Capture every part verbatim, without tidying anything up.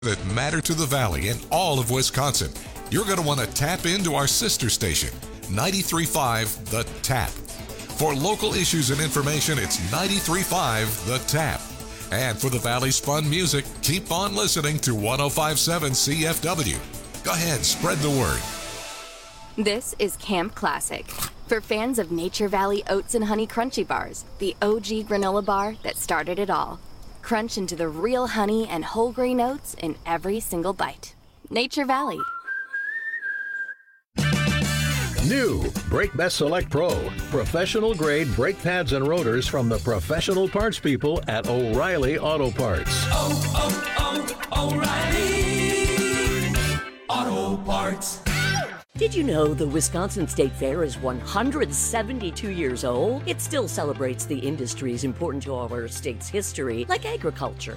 that matter to the Valley and all of Wisconsin, you're going to want to tap into our sister station, ninety-three point five The Tap. For local issues and information, it's ninety-three point five The Tap. And for the Valley's fun music, keep on listening to one oh five point seven C F W. Go ahead, spread the word. This is Camp Classic. For fans of Nature Valley Oats and Honey Crunchy Bars, the O G granola bar that started it all. Crunch into the real honey and whole grain oats in every single bite. Nature Valley. New Brake Best Select Pro. Professional grade brake pads and rotors from the professional parts people at O'Reilly Auto Parts. Oh, oh, oh, O'Reilly Auto Parts. Did you know the Wisconsin State Fair is one hundred seventy-two years old? It still celebrates the industries important to our state's history, like agriculture.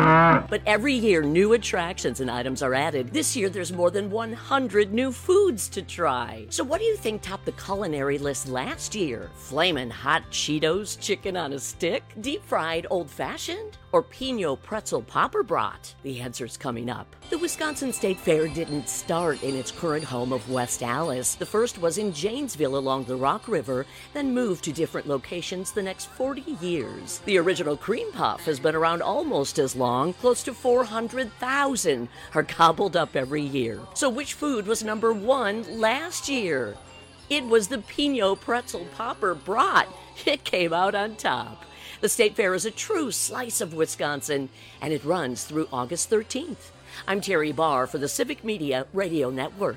But every year, new attractions and items are added. This year, there's more than one hundred new foods to try. So what do you think topped the culinary list last year? Flamin' hot Cheetos chicken on a stick? Deep-fried old-fashioned? Or Pinot pretzel popper brat? The answer's coming up. The Wisconsin State Fair didn't start in its current home of West Allis. The first was in Janesville along the Rock River, then moved to different locations the next forty years. The original cream puff has been around almost as long. Close to four hundred thousand are gobbled up every year. So which food was number one last year? It was the Pinot pretzel popper brat. It came out on top. The State Fair is a true slice of Wisconsin, and it runs through August thirteenth. I'm Terry Barr for the Civic Media Radio Network.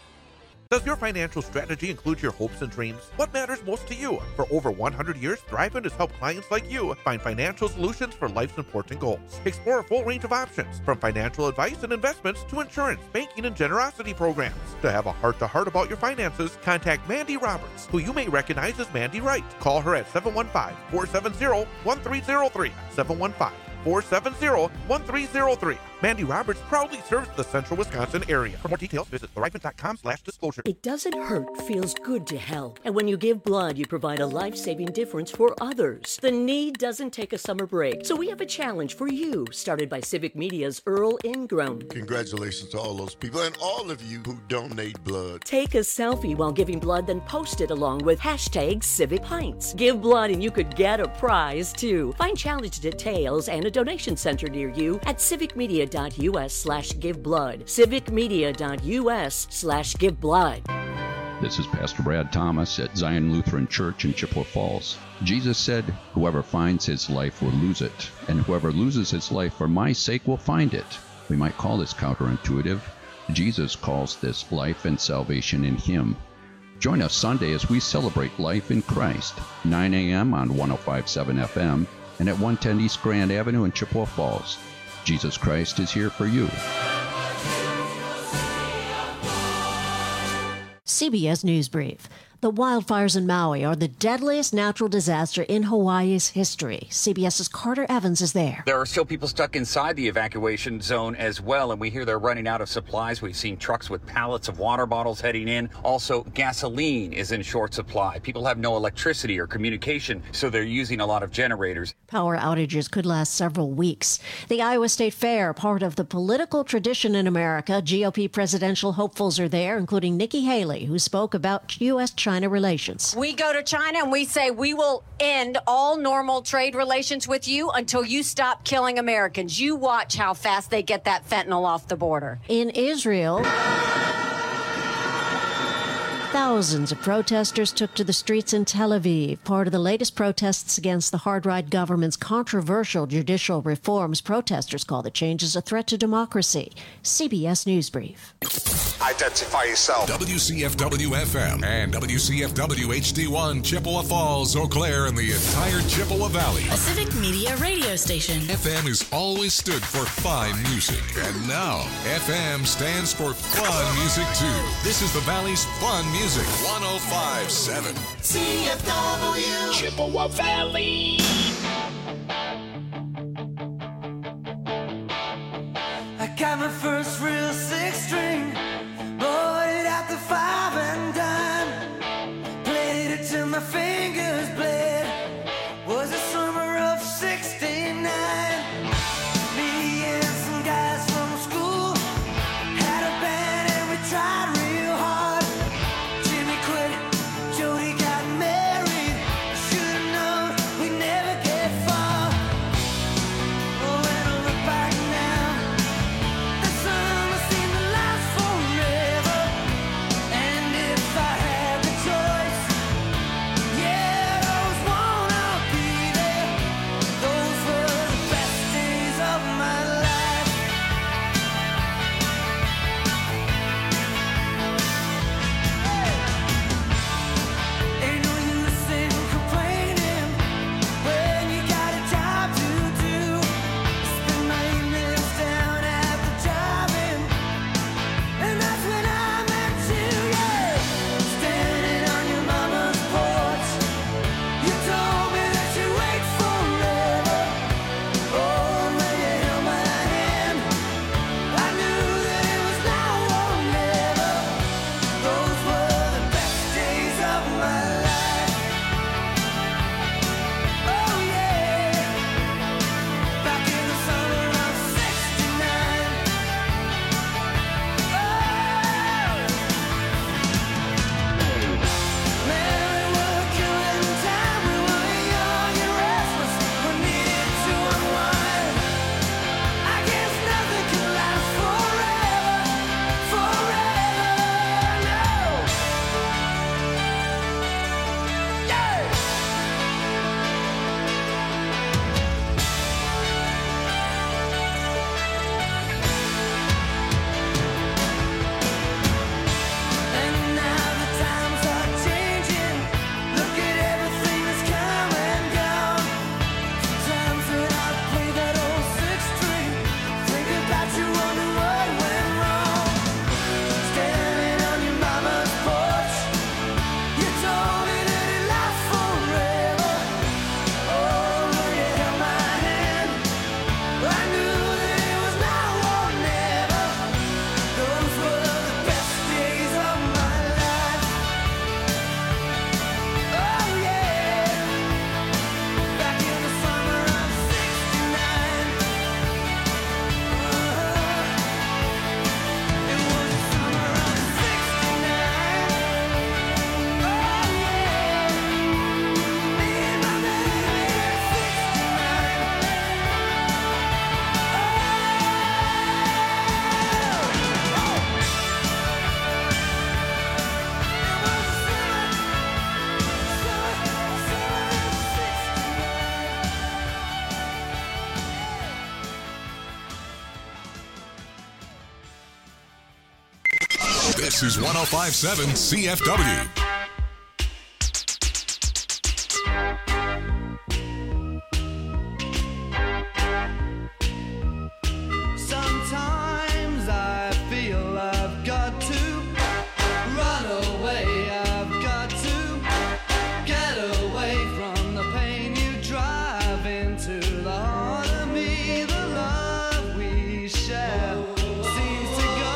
Does your financial strategy include your hopes and dreams? What matters most to you? For over one hundred years, Thriven has helped clients like you find financial solutions for life's important goals. Explore a full range of options, from financial advice and investments to insurance, banking, and generosity programs. To have a heart-to-heart about your finances, contact Mandy Roberts, who you may recognize as Mandy Wright. Call her at seven one five, four seven zero, one three zero three, seven one five, four seven zero, one three zero three. Mandy Roberts proudly serves the central Wisconsin area. For more details, visit thriven.com slash disclosure. It doesn't hurt, feels good to help. And when you give blood, you provide a life-saving difference for others. The need doesn't take a summer break. So we have a challenge for you, started by Civic Media's Earl Ingram. Congratulations to all those people and all of you who donate blood. Take a selfie while giving blood, then post it along with hashtag Civic Pints. Give blood and you could get a prize, too. Find challenge details and a donation center near you at civicmedia.us slash give blood. civicmedia.us slash give blood. This is Pastor Brad Thomas at Zion Lutheran Church in Chippewa Falls. Jesus said, "Whoever finds his life will lose it, and whoever loses his life for my sake will find it." We might call this counterintuitive. Jesus calls this life and salvation in him. Join us Sunday as we celebrate life in Christ, nine a.m. on one oh five point seven F M and at one ten East Grand Avenue in Chippewa Falls. Jesus Christ is here for you. C B S News Brief. The wildfires in Maui are the deadliest natural disaster in Hawaii's history. CBS's Carter Evans is there. There are still people stuck inside the evacuation zone as well, and we hear they're running out of supplies. We've seen trucks with pallets of water bottles heading in. Also, gasoline is in short supply. People have no electricity or communication, so they're using a lot of generators. Power outages could last several weeks. The Iowa State Fair, part of the political tradition in America. G O P presidential hopefuls are there, including Nikki Haley, who spoke about U S China relations. We go to China and we say we will end all normal trade relations with you until you stop killing Americans. You watch how fast they get that fentanyl off the border. In Israel, thousands of protesters took to the streets in Tel Aviv, part of the latest protests against the hard-right government's controversial judicial reforms. Protesters call the changes a threat to democracy. C B S News Brief. Identify yourself. W C F W F M and W C F W H D one, Chippewa Falls, Eau Claire, and the entire Chippewa Valley. A Civic Media radio station. F M has always stood for fine music, and now F M stands for fun music too. This is the Valley's fun music. one oh five point seven C F W Chippewa Valley. I got my first real six string. Bought it at the five and dime. Played it till my fingers bled. Was the summer of sixty-nine. Me and some guys from school. This is one oh five point seven C F W. Sometimes I feel I've got to run away. I've got to get away from the pain you drive into the heart of me. The love we share seems to go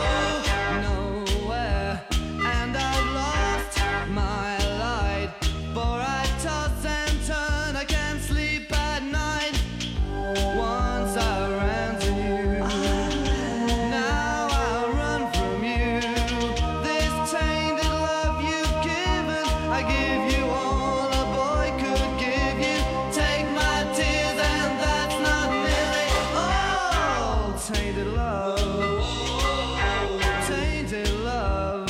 nowhere, and I've lost my light. For I toss and turn, I can't sleep at night. Once I ran to you, now I run from you. This tainted love you've given, I give you all a boy could give you. Take my tears and that's not nearly all. Tainted love, tainted love.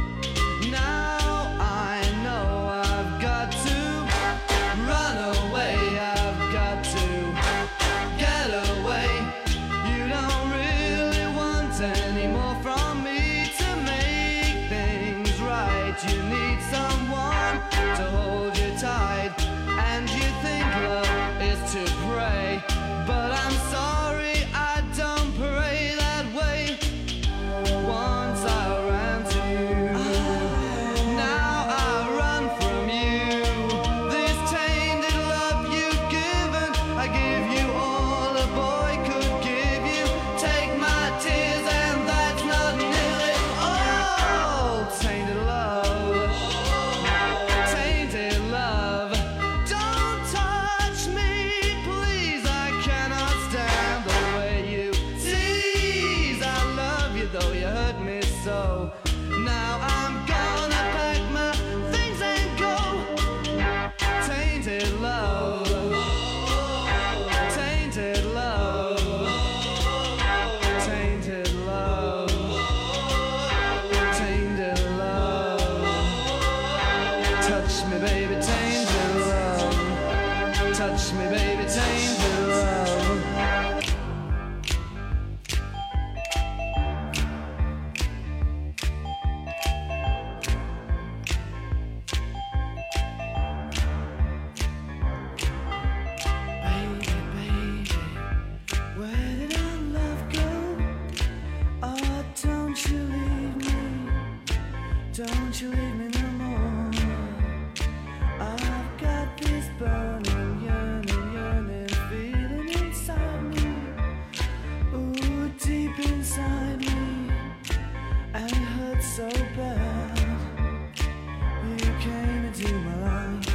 Now I know I've got to run away. I've got to get away. You don't really want any more from me to make things right. You need someone to hold you tight, and you think love is to pray, but I'm sorry, I don't pray that way. Once I ran to you, now I run from you. This tainted love you've given, I give you all a boy could give you. Take my tears and that's not nearly all. Tainted love, tainted love. Don't touch me, please, I cannot stand the way you tease. I love you though you hurt me so. Now I'm gonna pack my things and go. Tainted love, tainted love, tainted love, tainted love. Touch me, baby, tainted love. Touch me, baby, tainted love. Baby, baby, where did our love go? Oh, don't you leave me, don't you leave me no more. I've got this burning, yearning, yearning feeling inside me. Ooh, deep inside me, and it hurts so bad. You came into my life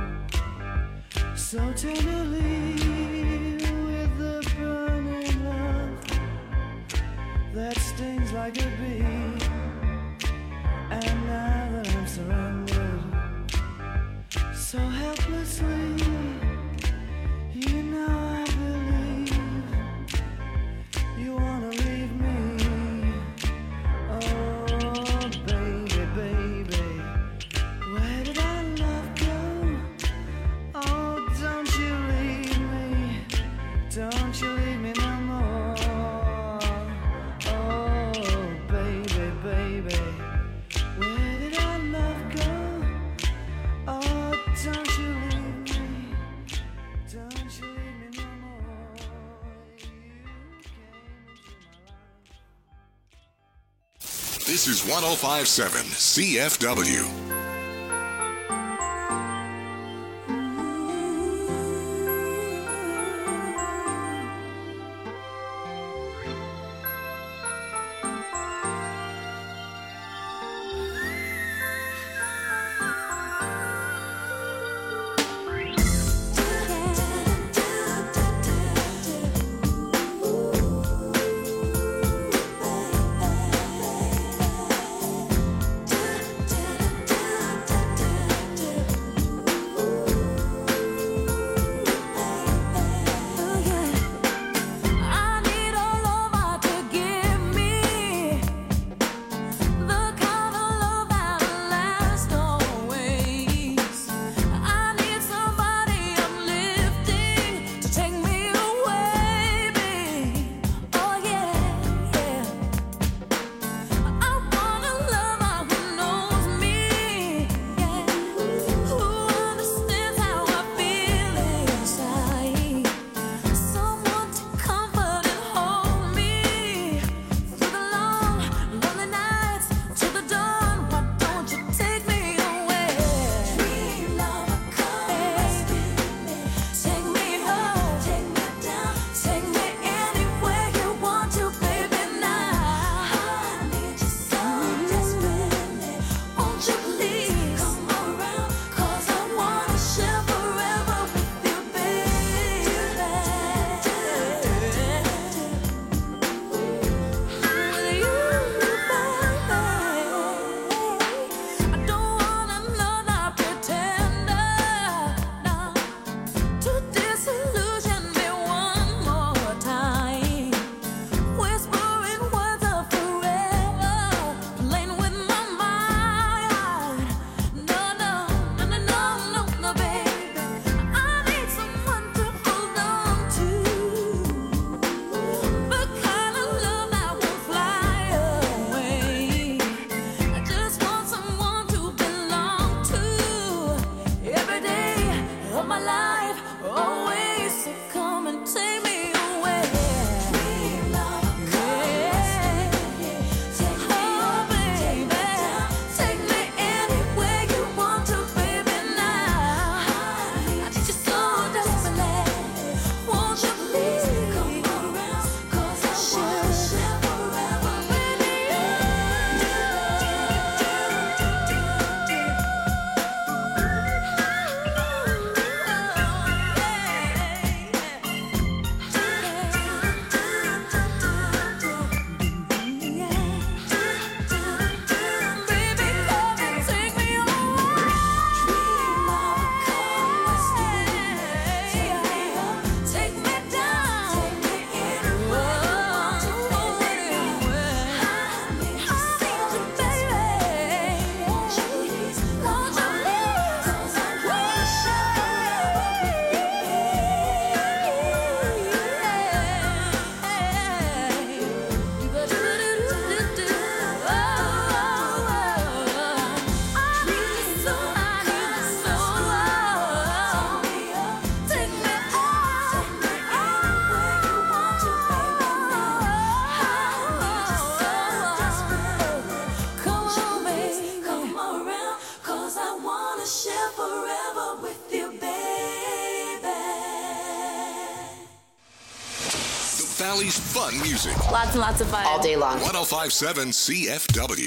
so tenderly, with the burning love that stings like a bee. And now that I'm surrounded so helplessly, you know I believe you wanna leave me. Oh, baby, baby, where did our love go? Oh, don't you leave me, don't you leave me no more. Oh, baby, baby, where did our love go? Oh, don't you leave me, don't you leave me no more. You came into my life. This is one oh five point seven C F W. Valley's fun music. Lots and lots of fun. All day long. one oh five point seven C F W.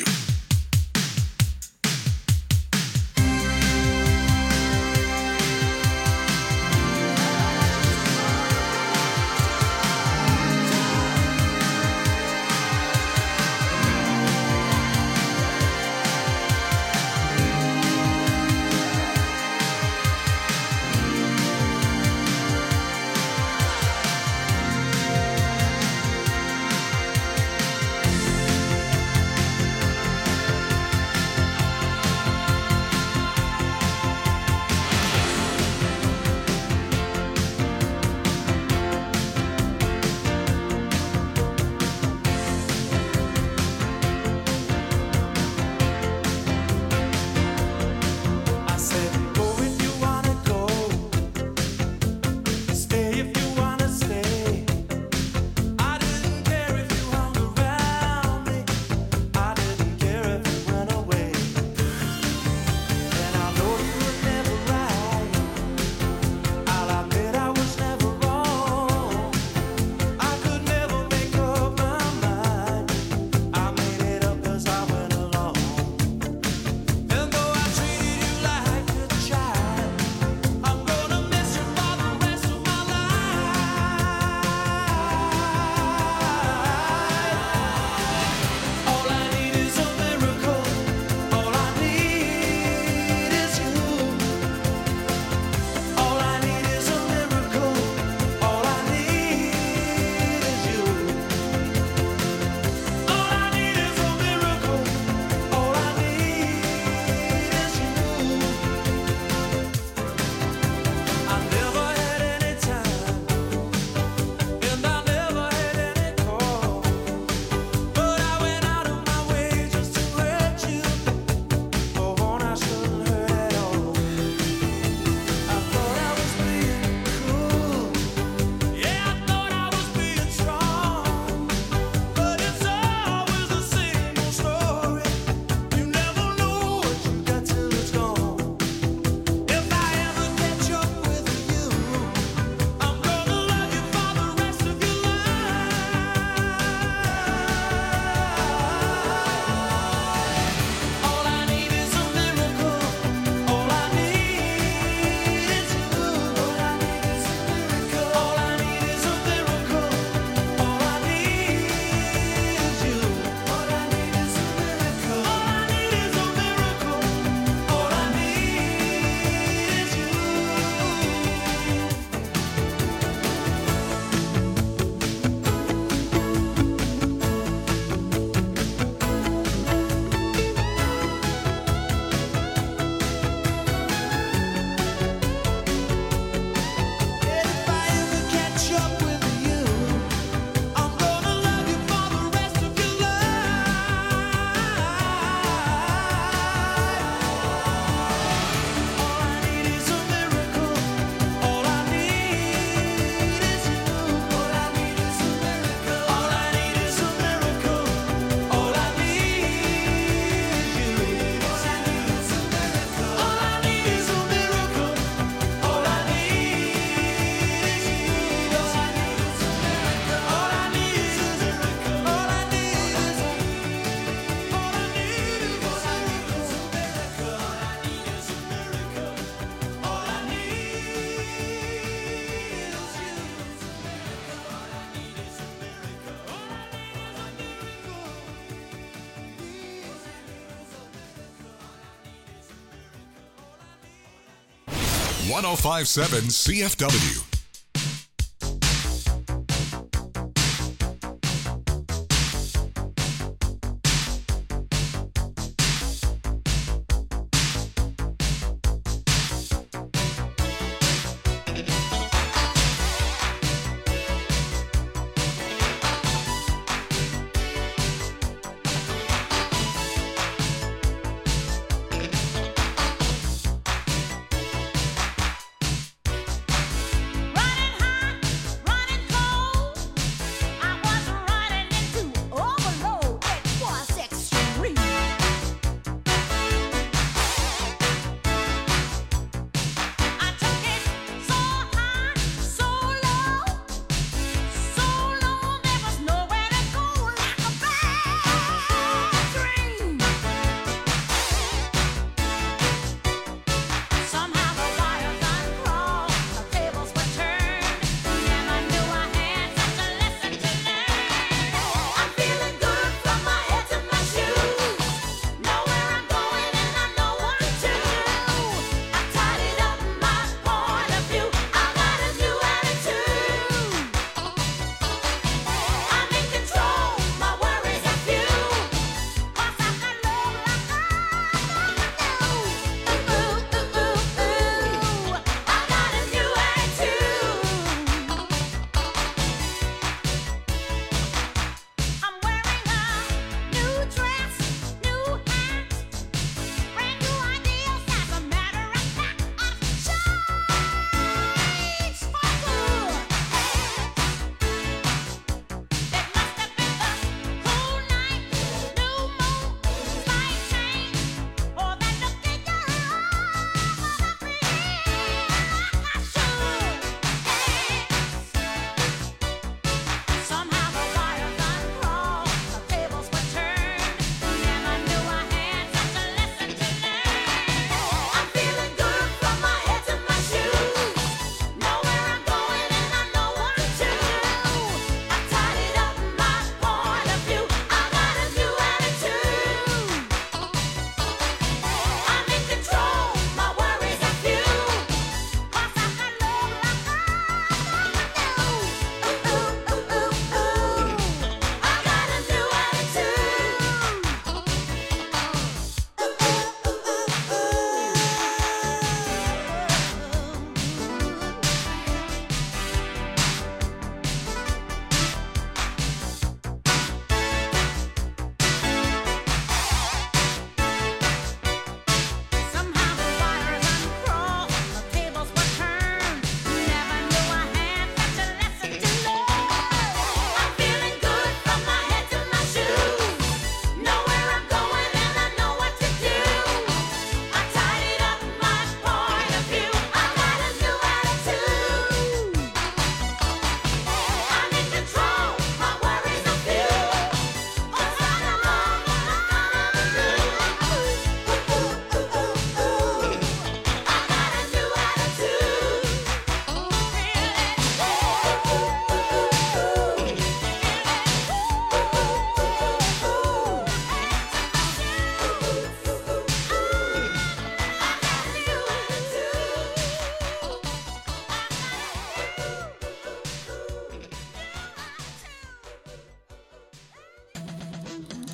one oh five point seven C F W.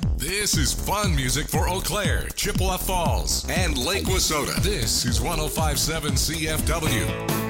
This is fun music for Eau Claire, Chippewa Falls, and Lake Wissota. This is one oh five point seven C F W.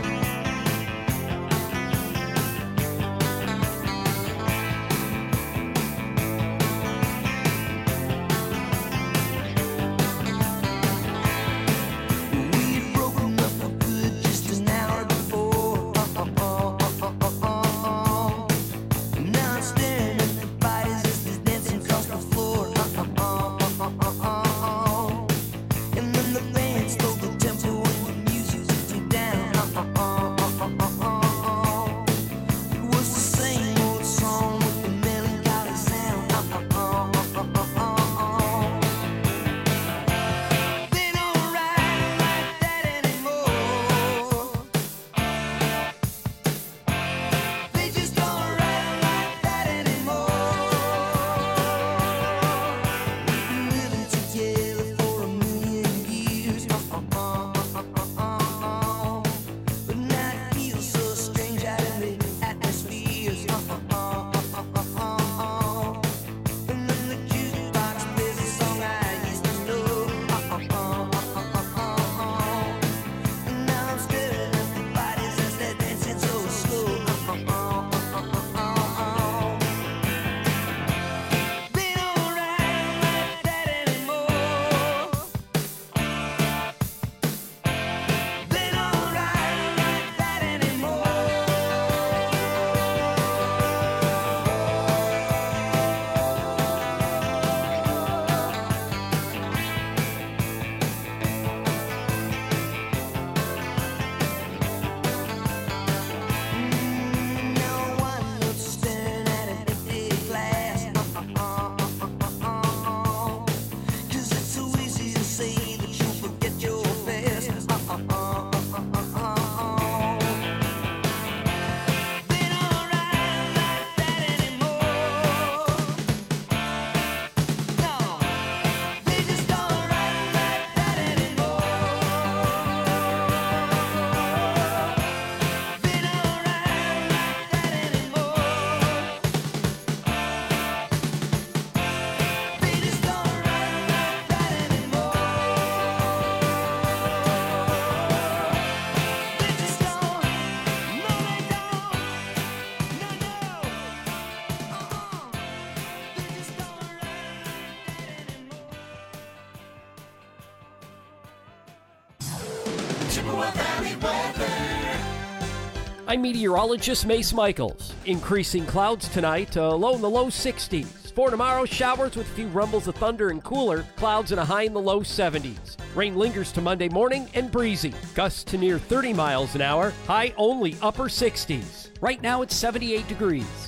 I'm meteorologist Mace Michaels. Increasing clouds tonight, uh, low in the low sixties. For tomorrow, showers with a few rumbles of thunder and cooler, clouds and a high in the low seventies. Rain lingers to Monday morning and breezy. Gusts to near thirty miles an hour, high only upper sixties. Right now it's seventy-eight degrees.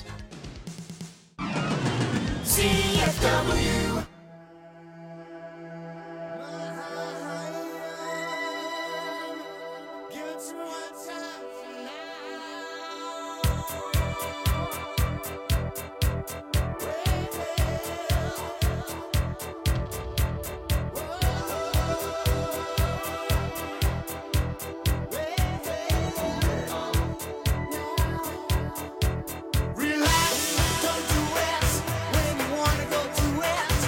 C F W. Relax, don't do it when you wanna go to it.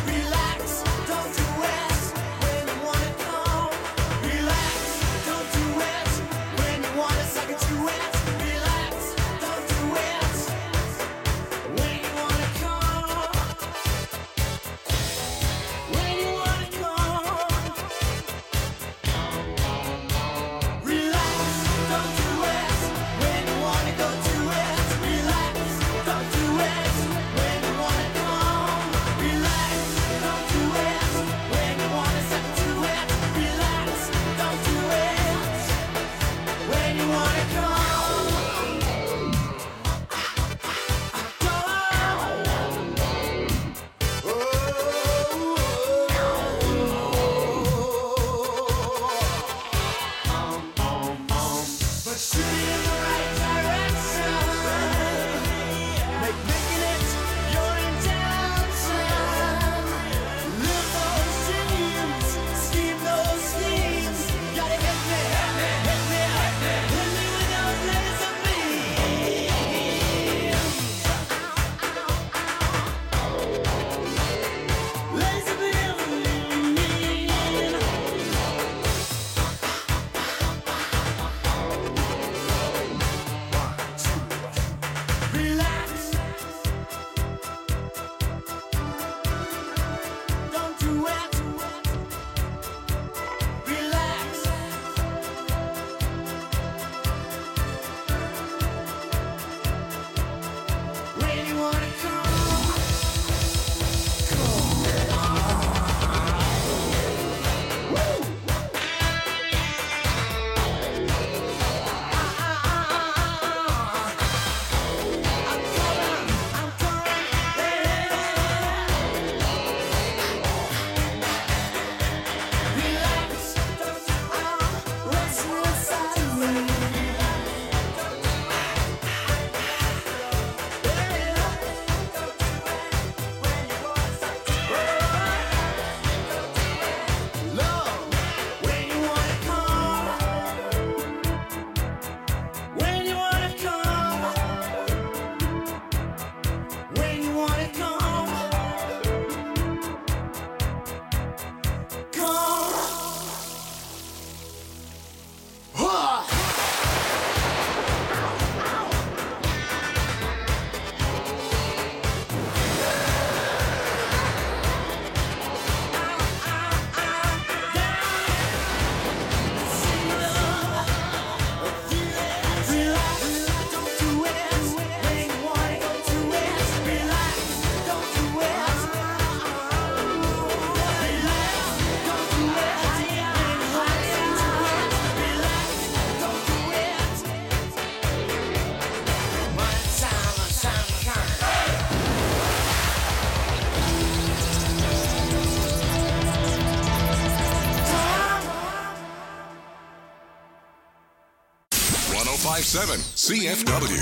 five seven C F W.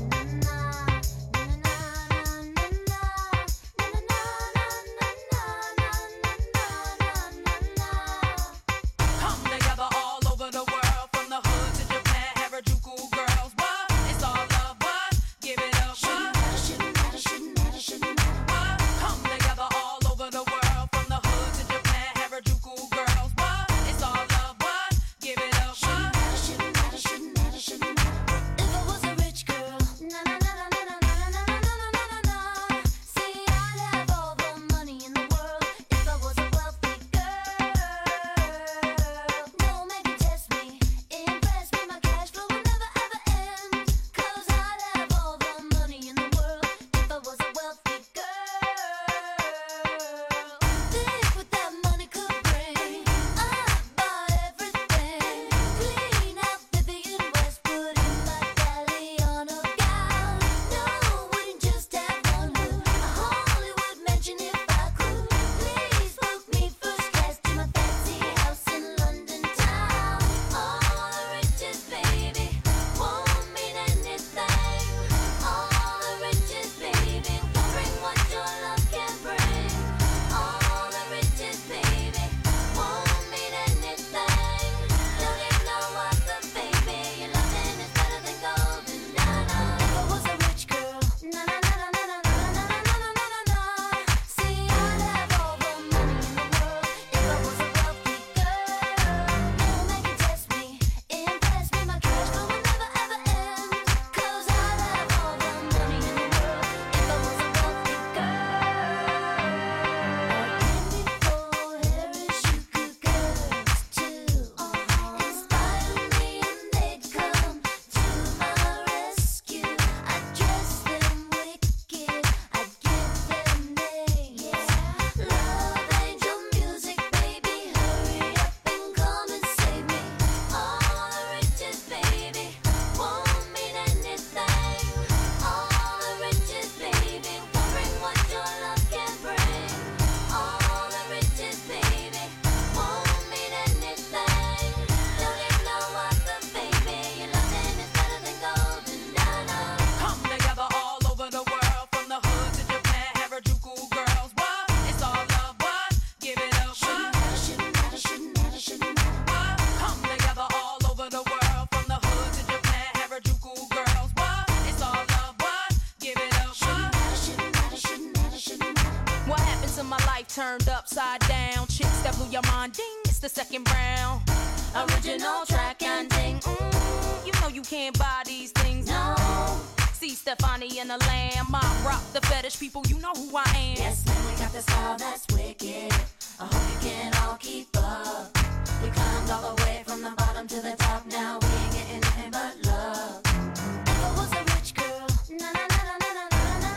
Turned upside down, chicks that blew your mind, ding, it's the second round. Original track and ding, mm, you know you can't buy these things, no. See Stefani and the Lamb, I rock the fetish people, you know who I am. Yes, man, we got the style that's wicked. I hope you can all keep up. We climbed all the way from the bottom to the top, now we ain't getting nothing but love. If I was a rich girl, na na na na na na.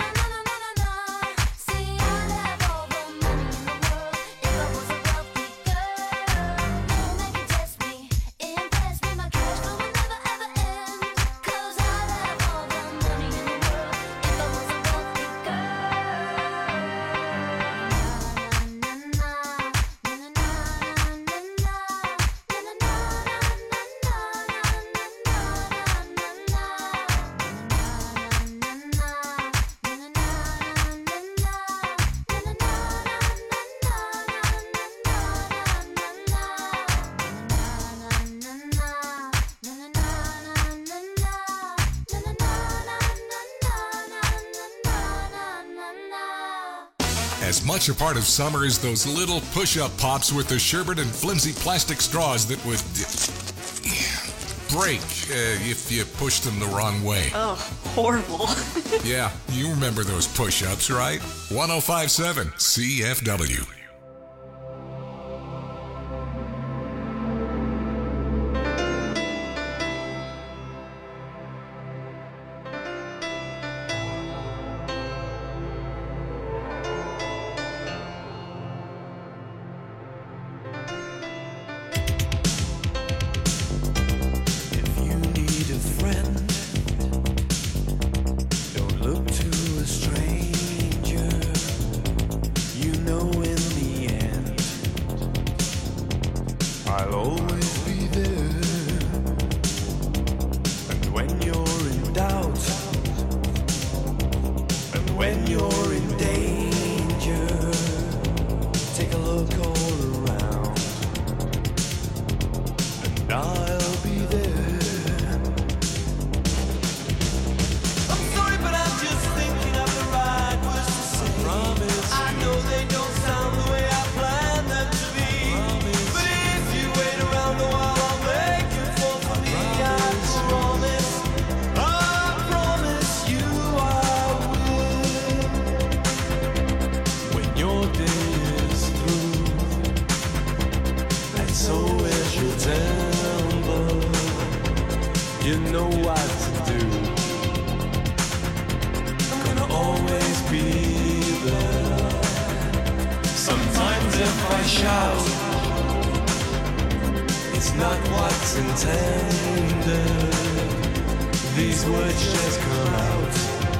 As much a part of summer as those little push-up pops with the sherbet and flimsy plastic straws that would break uh, if you pushed them the wrong way. Oh, horrible. Yeah, you remember those push-ups, right? one oh five point seven C F W. I'll always be there. And when September, you know what to do. Gonna always be there. Sometimes if I shout, it's not what's intended. These words just come out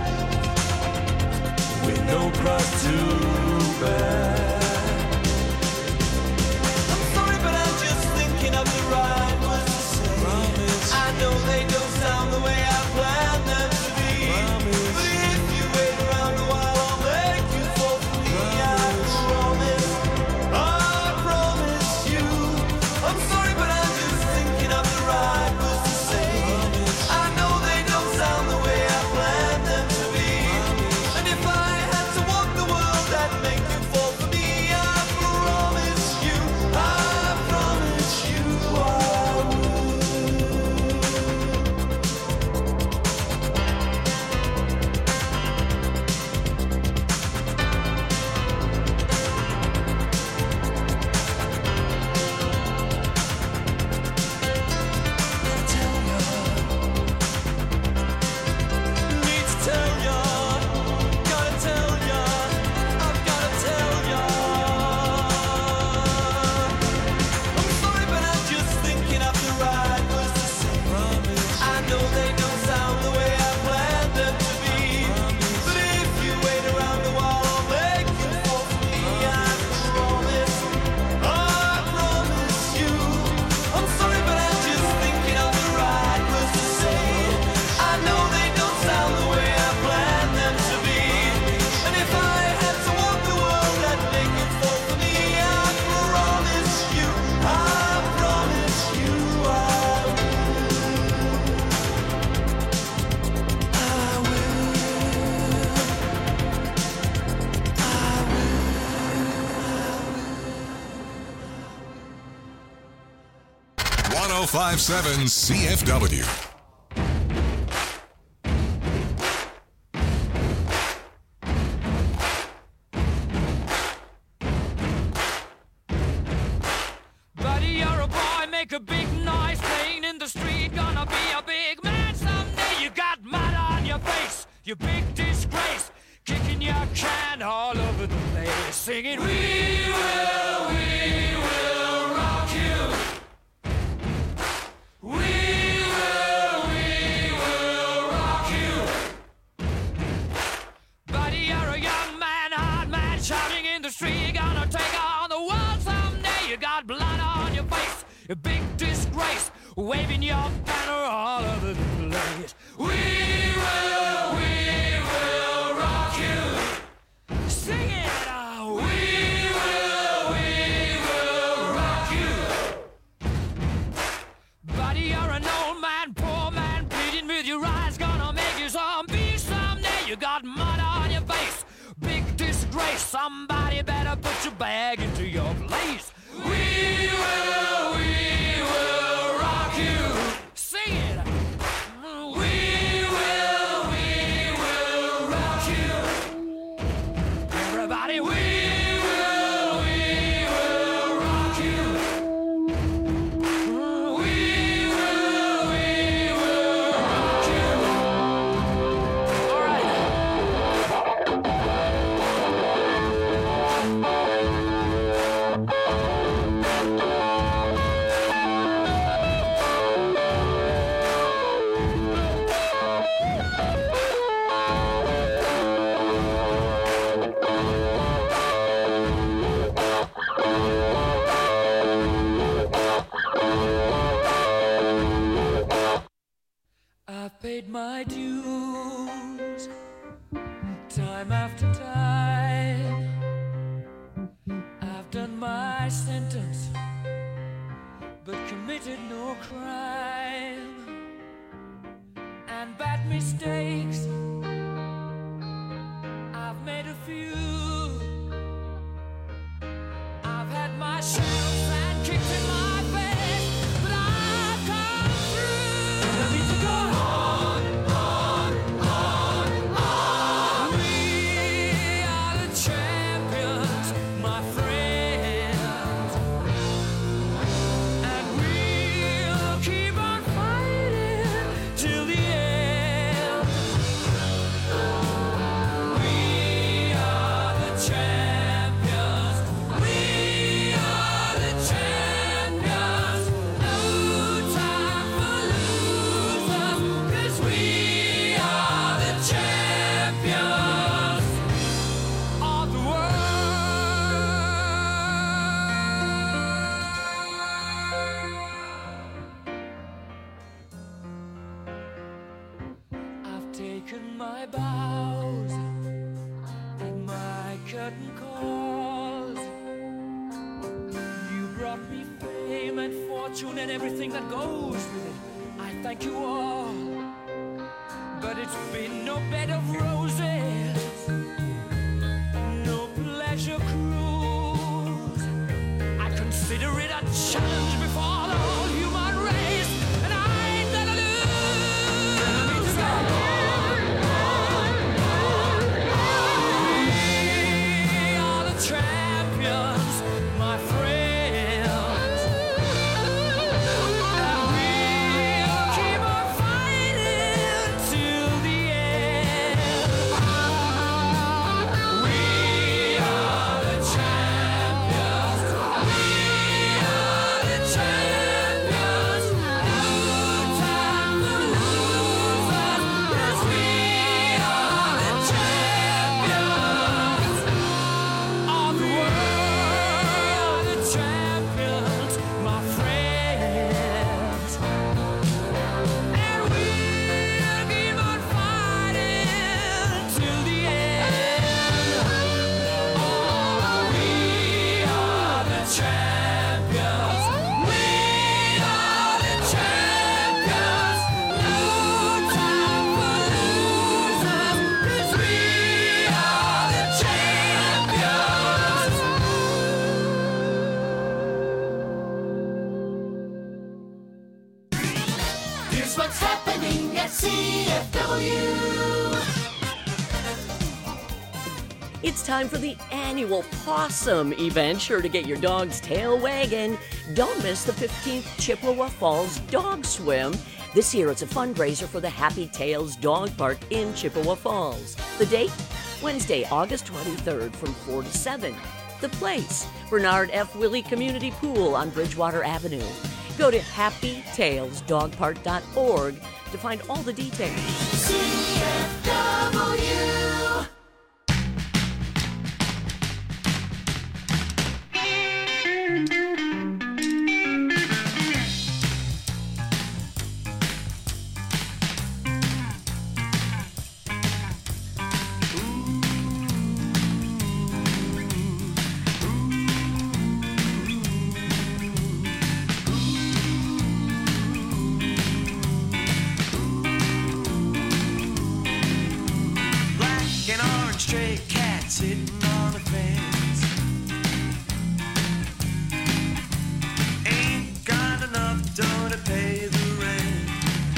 with no cross to bear. I'm sorry, but I'm just thinking of the right words to say. Promise. I know they don't sound the way I planned them to be. Promise. But if you wait around a while, I'll make you fall for me. Promise. I promise. I promise you. I'm sorry, but I'm just thinking of the right words to say. Promise. I know they don't sound the way I planned them to be. Promise. And if I had to walk the world, I'd make you fall for me. I promise you. I promise you I will. Need to tell ya, gotta tell ya, I've gotta tell ya. I'm sorry, but I'm just thinking of the right words to say. Promise. I know they don't sound the way I planned them to be. But if you wait around a while, I'll make you fall for me. I promise. I promise you. I'm sorry, but I'm just thinking of the right words to say. I know they don't sound the way I planned them to be. And if I had to walk the world, I'd make it fall for me. I promise you. I promise you I one oh five point seven C F W. Buddy, you're a boy, make a big noise, playing in the street, gonna be a big man someday. You got mud on your face, you big disgrace, kicking your can all over the place, singing, we will, we will rock you. We will, we will rock you. Buddy, you're a young man, hard man, shouting in the street, gonna take on the world someday. You got blood on your face, a big disgrace, waving your banner all over the place. We will, we will rock you. Sing it out. We will, we will rock you. Buddy, you're an old man, poor man, pleading with your eyes, gonna make you zombie someday. You got mud on your face, big disgrace, somebody better put your bag into your place. We will, we will rock you. Sing it. We will, we will rock you. Everybody, we will, we will rock you. We will, we will rock you. All right. I've paid my dues time after time. I've done my sentence, but committed no crime. And bad mistakes, I've made a few. I've had my shells and kicked in my face, but I've come through. Let me to go on, on, on, on. We are the champions, my friends, and we taken my bows and my curtain calls. You brought me fame and fortune and everything that goes with it. I thank you all, but it's been no bed of roses, no pleasure cruise. I consider it a challenge before the whole human race, and I ain't gonna lose. We are the champions, my friends, and we'll keep on fighting till the end. We are the champions. We are the champions. No time for losers, 'cause we are the champions of the world, the champions, my friends. And we'll keep on fighting till the end. Oh, we are the champions. We are the champions. No time for losers, 'cause we are the champions. Here's what's happening at C F W. It's time for the annual Possum event. Sure to get your dog's tail wagging. Don't miss the fifteenth Chippewa Falls Dog Swim. This year it's a fundraiser for the Happy Tails Dog Park in Chippewa Falls. The date? Wednesday, August twenty-third from four to seven. The place? Bernard F. Willey Community Pool on Bridgewater Avenue. Go to happy tails dog park dot org to find all the details. C F W. Black and orange stray cat sitting on the fence. Ain't got enough dough to pay the rent.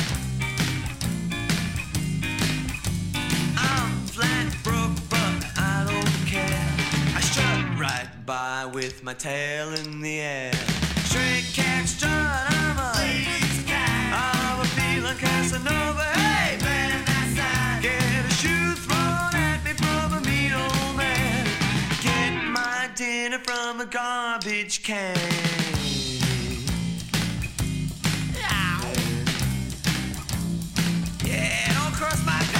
I'm flat broke, but I don't care. I strut right by with my tail in the air. Stray cat strut, I'm a lazy cat. I'm a feeling Casanova. Hey, man, that's that. Get a shoe thrown at me from a mean old man. Get my dinner from a garbage can. Yeah, don't cross my path.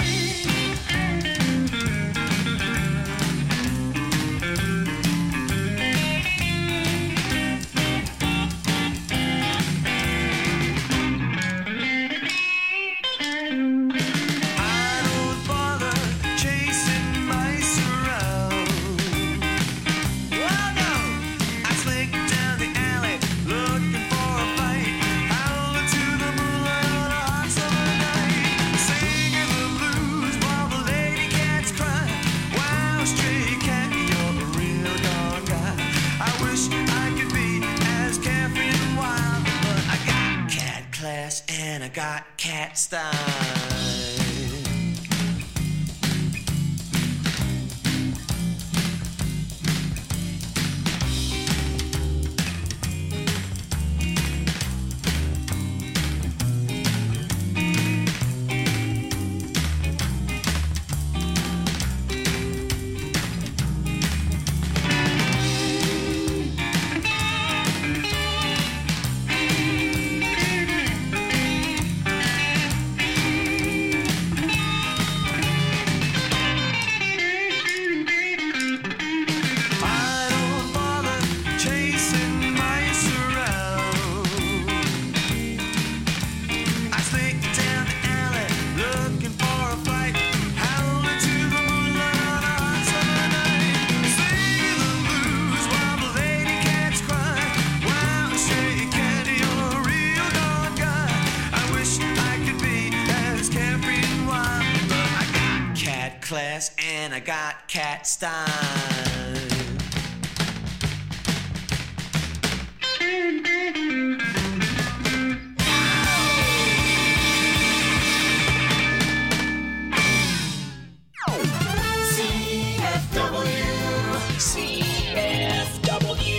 I don't bother chasing mice around. Well, no, I slink down the alley looking for a fight. Howling to the moonlight on a hot summer night. Singing the blues while the lady cats cry. Wow, stray cat, you're a real dog guy. I wish I could be as carefree and wild, but I got cat class and I got cat style. I got cat style. C F W, C F W.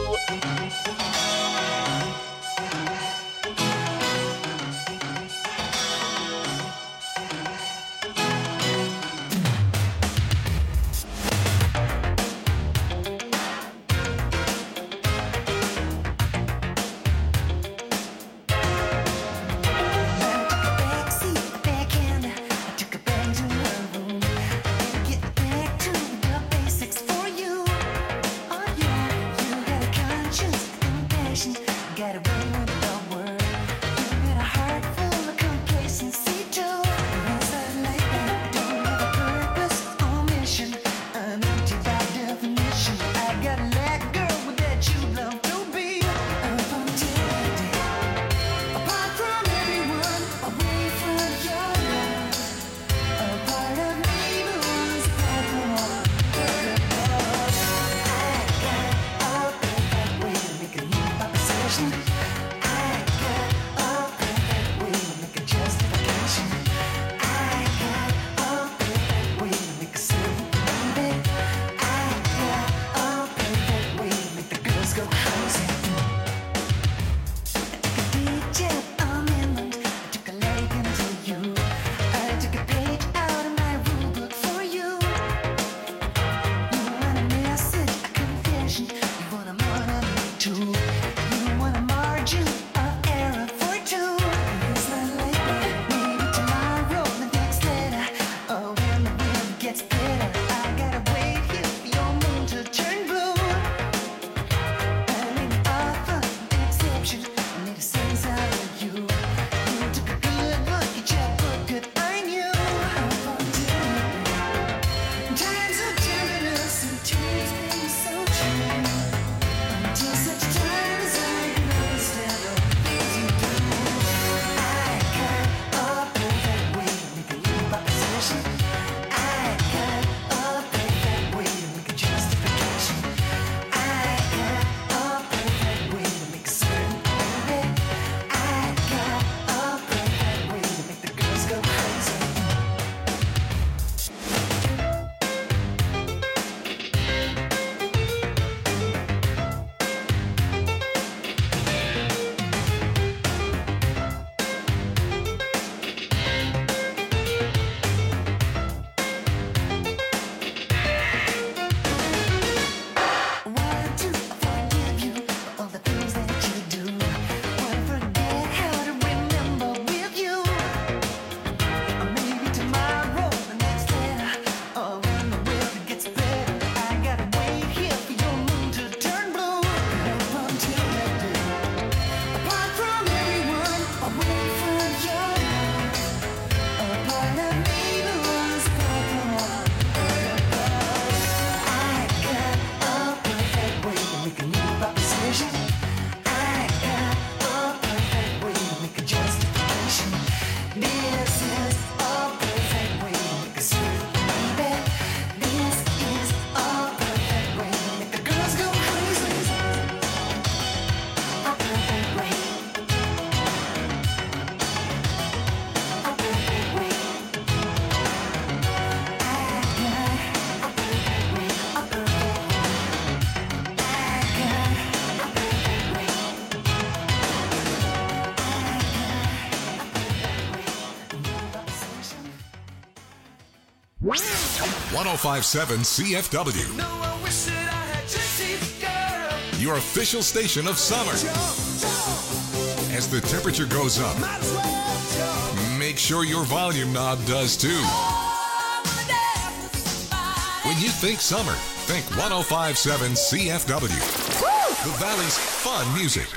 one oh five point seven C F W. Your official station of summer. As the temperature goes up, make sure your volume knob does too. When you think summer, think one oh five point seven C F W. The Valley's fun music.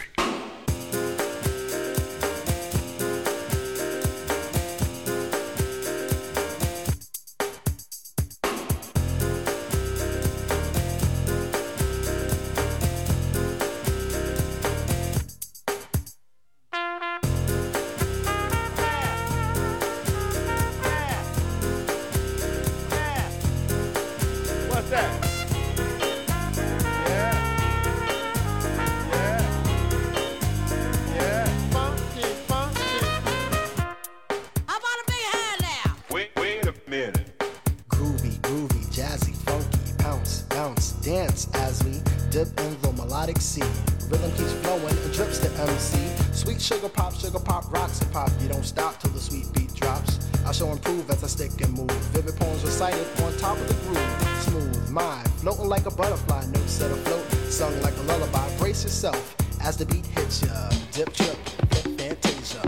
monotone though melodic C. Rhythm keeps flowing and drips to M C. Sweet sugar pop, sugar pop, rocks and pop. You don't stop till the sweet beat drops. I shall improve as I stick and move. Vivid poems recited on top of the groove. Smooth mind, floating like a butterfly. Notes set afloat, sung like a lullaby. Brace yourself as the beat hits ya. Dip, trip, flip, fantasia.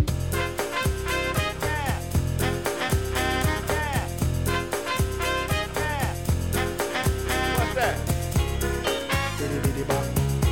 What's that? Diddy bop.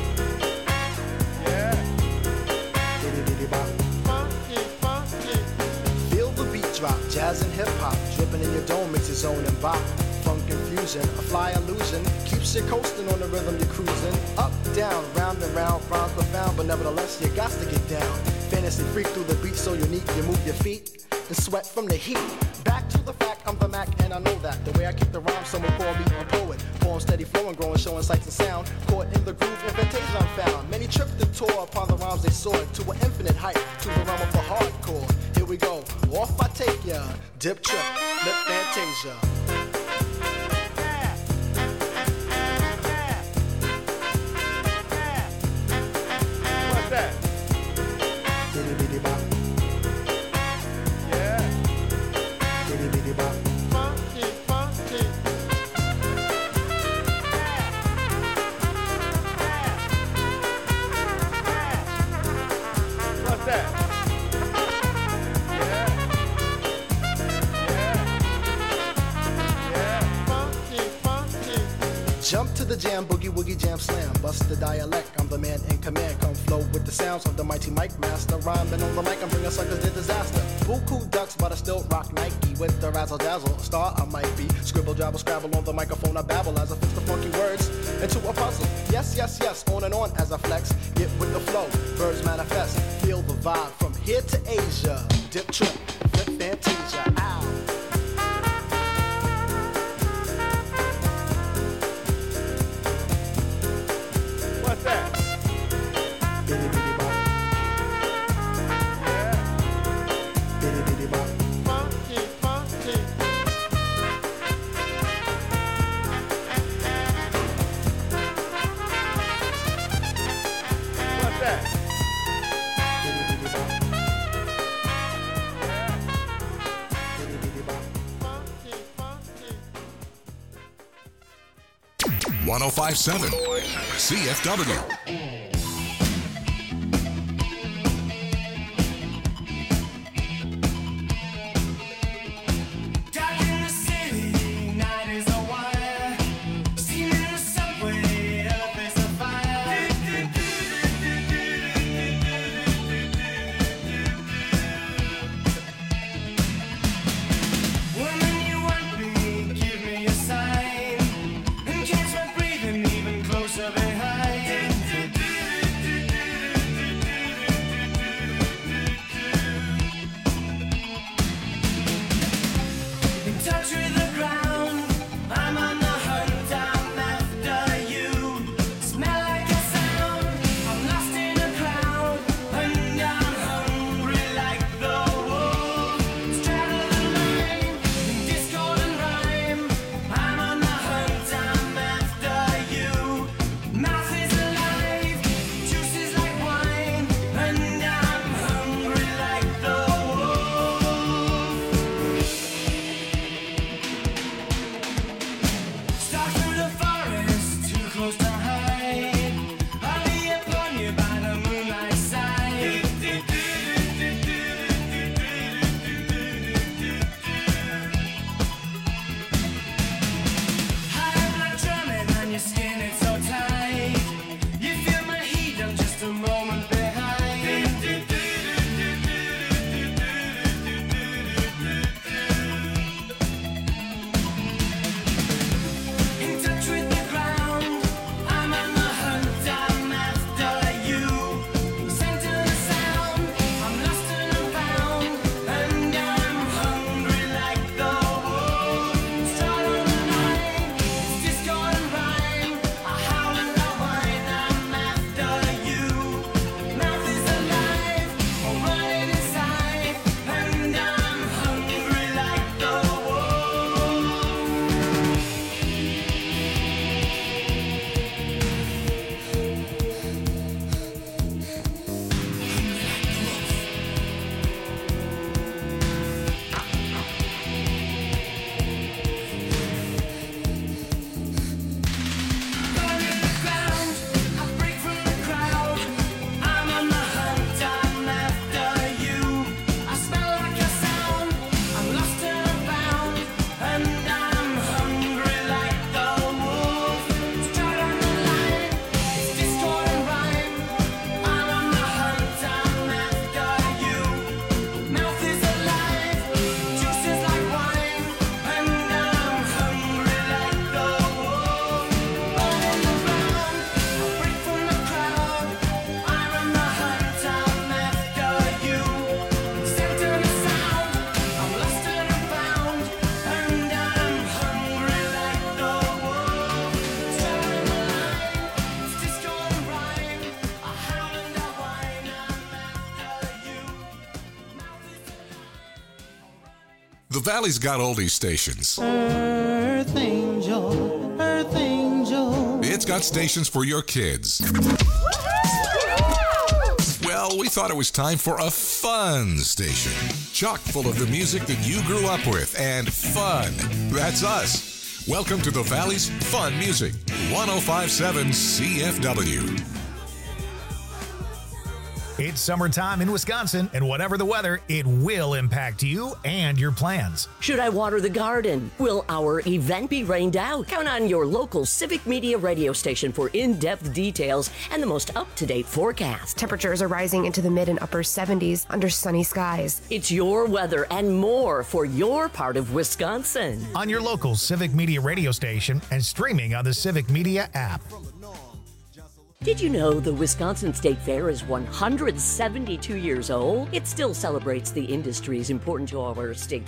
Yeah. Diddy bop. Funky, funky. Feel the beat drop, jazz and hip hop. Dripping in your dome makes your zone and bop. Funk confusion, a fly illusion. Keeps you coasting on the rhythm you're cruising. Up, down, round and round, rhymes profound, but nevertheless you got to get down. Fantasy freak through the beat so unique, you move your feet and sweat from the heat. Back to the fact, I'm the Mac and I know that. The way I kick the rhyme, someone call me a poet. Form steady flowing, growing, showing sights and sound. Caught in the groove, invitation I'm found. Many tripped and tore upon the rhymes they soared to an infinite height, to the realm of the hardcore. Here we go, off I take ya. Dip, trip, lip, fantasia. What's that? Diddy diddy bop. Yeah. Diddy diddy bop. Funky, funky. What's that? Yeah. Yeah. Yeah. Funky, funky. Jump to the jam, boogie woogie jam slam. Bust the dialect, I'm the man in command. Come flow with the sounds of the mighty Mike Master. Rhyming on the mic, I'm bringing suckers to disaster. Buku ducks, but I still rock Nike. With the razzle dazzle, a star I might be. Scribble, jabble, scrabble on the microphone, I babble as I fix the funky words into a puzzle. Yes, yes, yes, on and on as I flex. Get with the flow, birds manifest. Feel the vibe from here to Asia. Dip, trip, flip, fantasia. Ow. What's that? Diddy diddy bop. Yeah. Diddy diddy bop. Funky, funky. What's that? Diddy diddy bop. Yeah. Diddy diddy bop. Funky, funky. one oh five point seven C F W. Dark in the city, night is a wire. Steam in the subway, earth is a fire. Woman, you want me, give me a sign. And catch my breathing even closer behind. The Valley's got oldies stations. Earth Angel, Earth Angel. It's got stations for your kids. Well, we thought it was time for a fun station. Chock full of the music that you grew up with and fun. That's us. Welcome to the Valley's Fun Music, one oh five point seven C F W. It's summertime in Wisconsin, and whatever the weather, it will impact you and your plans. Should I water the garden? Will our event be rained out? Count on your local Civic Media radio station for in-depth details and the most up-to-date forecast. Temperatures are rising into the mid and upper seventies under sunny skies. It's your weather and more for your part of Wisconsin. On your local Civic Media radio station and streaming on the Civic Media app. Did you know the Wisconsin State Fair is one hundred seventy-two years old? It still celebrates the industries important to our state's